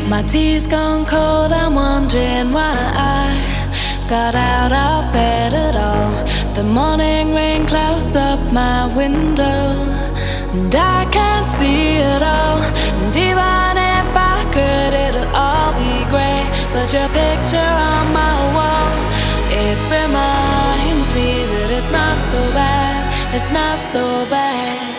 My tea's gone cold, I'm wondering why I got out of bed at all. The morning rain clouds up my window, and I can't see it all. And even if I could, it'll all be grey. But your picture on my wall, it reminds me that it's not so bad, it's not so bad.